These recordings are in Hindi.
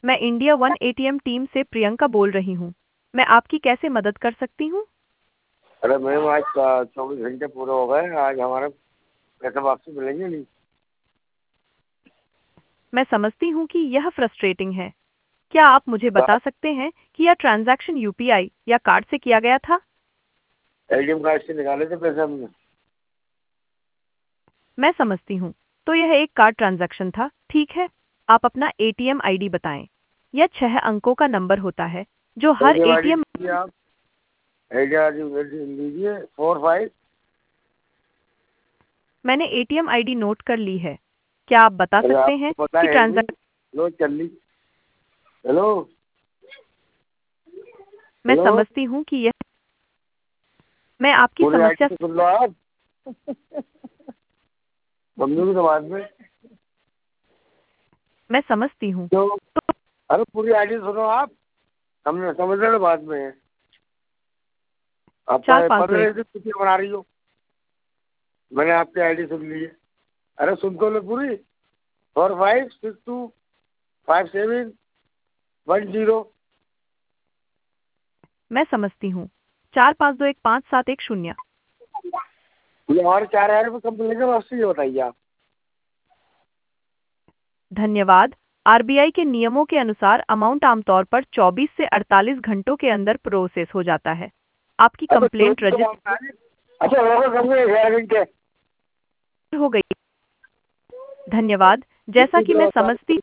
मैं इंडिया वन एटीएम टीम से प्रियंका बोल रही हूँ। मैं आपकी कैसे मदद कर सकती हूँ? अरे मैम आज 24 घंटे पूरे हो गए, आज हमारे पैसे वापसी मिलेंगे नहीं। मैं समझती हूँ कि यह फ्रस्ट्रेटिंग है। क्या आप मुझे बता सकते हैं कि यह ट्रांजैक्शन यूपीआई या कार्ड से किया गया था? एटीएम कार्ड से निकाले थे पैसे हमने। मैं समझती हूँ। तो यह एक कार्ड ट्रांजैक्शन था, ठीक है। आप अपना एटीएम आईडी बताएं। यह 6 अंकों का नंबर होता है जो हर एटीएम आई एटीएम। डी आप एटीएम लीजिए 45। मैंने एटीएम आईडी नोट कर ली है। क्या आप बता अरे सकते हैं आपको पता कि है नहीं। ट्रांजैक्शन? लो चल ली। हेलो मैं हेलो, समझती हूँ कि यह। मैं आपकी पूरी आईडी समस्या। तो सुन लो आप, समझोगी तो बाद में। मैं समझती हूँ। तो अरे पूरी आईडी सुनो आप, हमने समझ लेना बाद में। आप 4521। 15 से छुट्टी बना रही हो, मैंने आपकी आईडी सुन ली है। अरे सुन तो लो पूरी। 45625710। मैं समझती हूँ। 45215710। ये और 4,000 रुपये कम मिलेंगे वापसी, ये बताइए आप। धन्यवाद। आरबीआई के नियमों के अनुसार अमाउंट आमतौर पर 24 से 48 घंटों के अंदर प्रोसेस हो जाता है। आपकी अब कंप्लेंट तो रजिस्टर अच्छा होगा कम से 11 घंटे। हो गई। धन्यवाद। जैसा कि मैं समझती,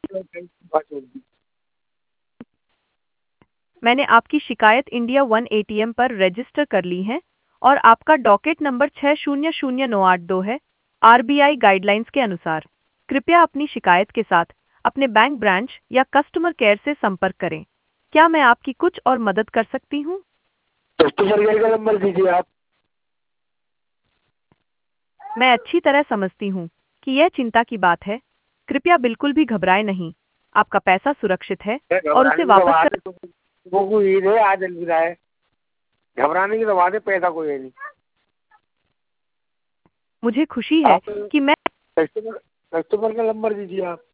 मैंने आपकी शिकायत इंडिया वन एटीएम पर रजिस्टर कर ली है और आपका डॉकेट नंबर 600982 है। आरबीआई गाइडलाइंस के अनुसार कृपया अपनी शिकायत के साथ अपने बैंक ब्रांच या कस्टमर केयर से संपर्क करें। क्या मैं आपकी कुछ और मदद कर सकती हूँ? कस्टमर केयर का नंबर दीजिए आप। मैं अच्छी तरह समझती हूँ कि यह चिंता की बात है। कृपया बिल्कुल भी घबराएं नहीं। आपका पैसा सुरक्षित है और उसे घबराने की तो वापस बात कर। है, वो कोई ईद है आज अलविदा है। घबराने की तो बात है, पैसा कोई है नहीं। मुझे खुशी है आप कि कस्टमर कस्टमर का नंबर दीजिए आप।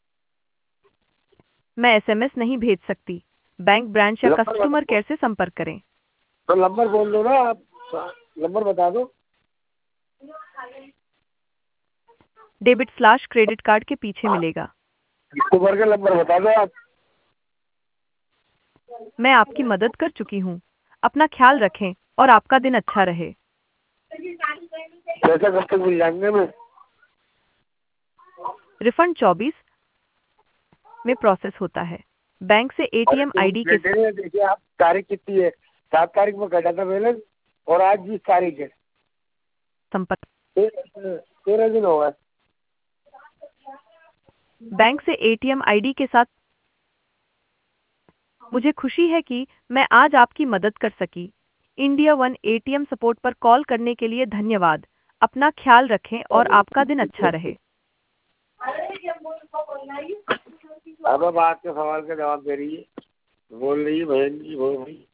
मैं एसएमएस नहीं भेज सकती। बैंक ब्रांच या नंबर कस्टमर बता, केयर से संपर्क करें। तो नंबर बोल दो ना आप, नंबर बता दो। डेबिट/क्रेडिट कार्ड के पीछे मिलेगा। कस्टमर का नंबर बता दो आप। मैं आपकी मदद कर चुकी हूँ। अपना ख्याल रखें और आपका दिन अच्छा रहे। पैसा कब तक मिल जाएंगे हमें? रिफंड 24 में प्रोसेस होता है। बैंक से अरे एटीएम आईडी के 24 घंटे में देखिए आप, तारीख कितनी है? 7 तारीख में कटा था बैलेंस और आज 20 तारीख है। संपर्क। 13 दिन हो गए। बैंक से एटीएम आईडी के साथ। मुझे खुशी है कि मैं आज आपकी मदद कर सकी। इंडिया वन एटीएम सपोर्ट पर कॉल करने के लिए धन्यवाद। अपना ख्याल रखें और आपका दिन अच्छा रहे। अब आप के सवाल का जवाब दे रही है, बोल रही है बहन जी, बोल रही